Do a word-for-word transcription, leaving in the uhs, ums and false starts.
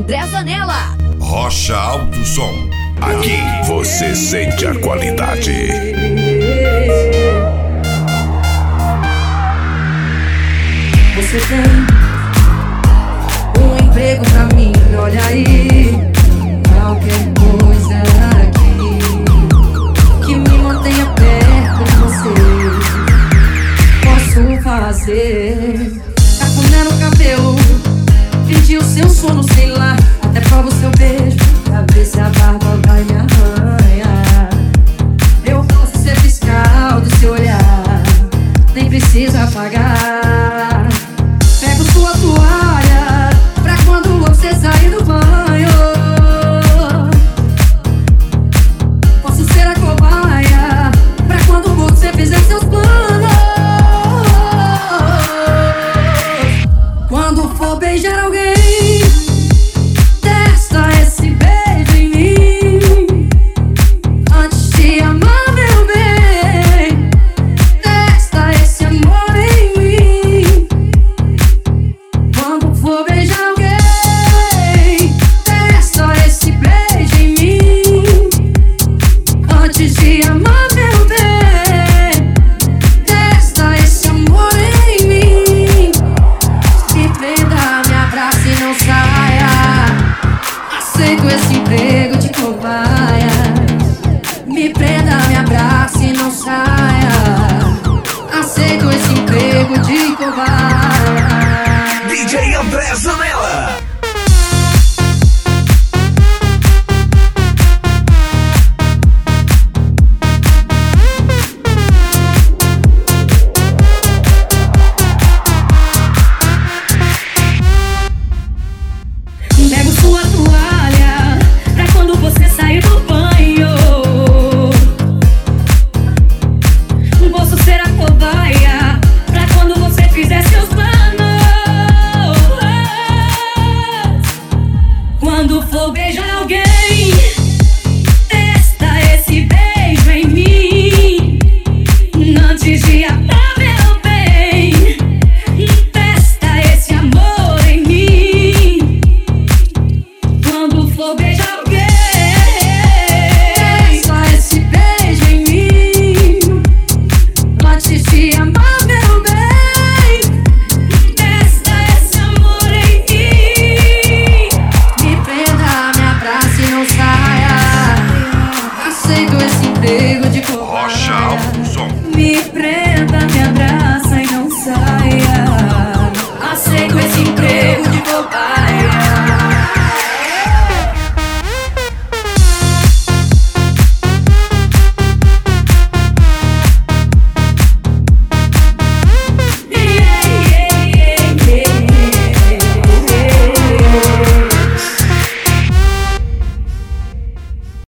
André Zanella. Rocha Alto Som. Aqui você sente a qualidade. Você tem um emprego pra mim, olha aí. Qualquer coisa aqui que me mantenha perto de você, posso fazer. Cafuné no cabelo, pedir o seu sono, sei lá. Até provo o seu beijo, pra ver se a barba vai me arranhar. Eu posso ser fiscal do seu olhar, nem precisa pagar.